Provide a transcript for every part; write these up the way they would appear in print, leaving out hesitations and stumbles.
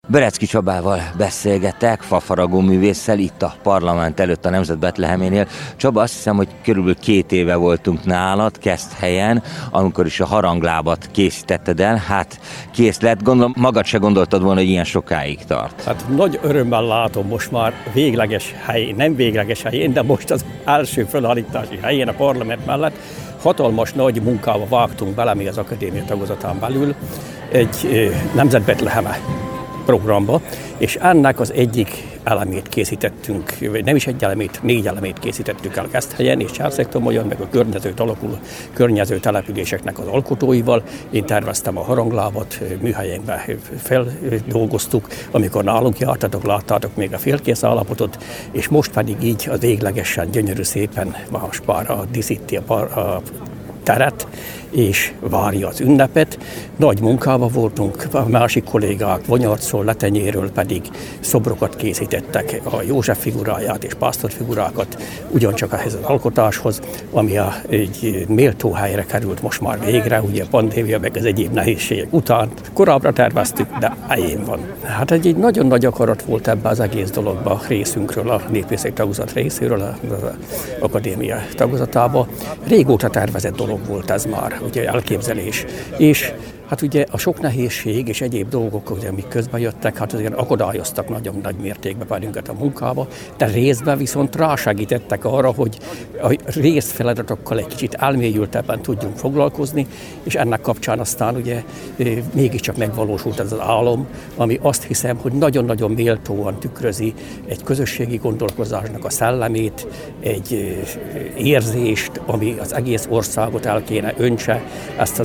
Berecki Csabával beszélgetek, fafaragó művésszel itt a parlament előtt a Nemzet Betleheménél. Csaba, azt hiszem, hogy körülbelül 2 éve voltunk nálad, Keszthelyen, amikor is a haranglábat készítetted el. Hát kész lett, gondolom magad se gondoltad volna, hogy ilyen sokáig tart. Hát nagy örömmel látom most már végleges helyén, nem végleges helyén, de most az első felállítási helyén a parlament mellett hatalmas nagy munkába vágtunk bele, még az akadémia tagozatán belül, egy Nemzet Betleheme programba, és ennek az egyik elemét készítettünk, vagy nem is egy elemét, 4 elemét készítettük el Keszthelyen és Császegtomolyon, meg a környező településeknek az alkotóival. Én terveztem a haranglábat, műhelyenkben feldolgoztuk, amikor nálunk jártatok, láttátok még a félkész állapotot, és most pedig így az véglegesen gyönyörű szépen Várospárra díszíti a teret, és várja az ünnepet. Nagy munkában voltunk, a másik kollégák Vonyarcról, Letenyéről pedig szobrokat készítettek, a József figuráját és pásztor figurákat, ugyancsak ehhez az alkotáshoz, ami egy méltó helyre került most már végre, ugye a pandémia meg az egyéb nehézségek után. Korábbra terveztük, de helyén van. Hát egy nagyon nagy akarat volt ebben az egész dologban részünkről, a Népművészeti Tagozat részéről, az akadémia tagozatában. Régóta tervezett dolog volt ez már, ugye elképzelés. És hát ugye a sok nehézség és egyéb dolgok, ugye, amik közben jöttek, hát azért akadályoztak nagyon nagy mértékben bennünket a munkába, de részben viszont rásegítettek arra, hogy a részfeladatokkal egy kicsit elmélyültebben tudjunk foglalkozni, és ennek kapcsán aztán ugye mégiscsak megvalósult ez az álom, ami azt hiszem, hogy nagyon-nagyon méltóan tükrözi egy közösségi gondolkozásnak a szellemét, egy érzést, ami az egész országot el kéne öntse, ezt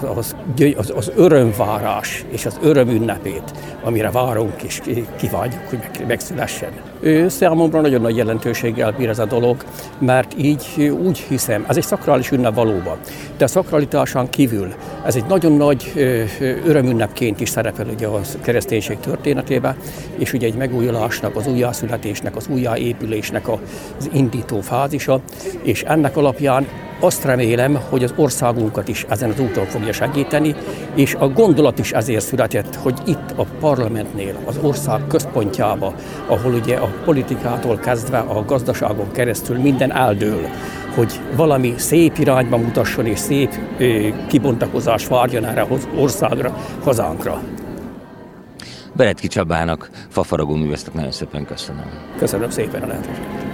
az örömvárás és az öröm ünnepét, amire várunk és kívánjuk, hogy megszülessen. Számomra nagyon nagy jelentőséggel bír ez a dolog, mert így úgy hiszem, ez egy szakrális ünnep valóban, de a szakralitásán kívül ez egy nagyon nagy örömünnepként is szerepel ugye a kereszténység történetében, és ugye egy megújulásnak, az újjászületésnek, az újjáépülésnek az indító fázisa, és ennek alapján azt remélem, hogy az országunkat is ezen az úton fogja segíteni, és a gondolat is ezért született, hogy itt a parlamentnél, az ország központjába, ahol ugye a politikától kezdve a gazdaságon keresztül minden eldől, hogy valami szép irányba mutasson, és szép kibontakozás várjon erre az országra, hazánkra. Berecki Csabának, fafaragó művésznek nagyon szépen köszönöm. Köszönöm szépen a lehetőséget.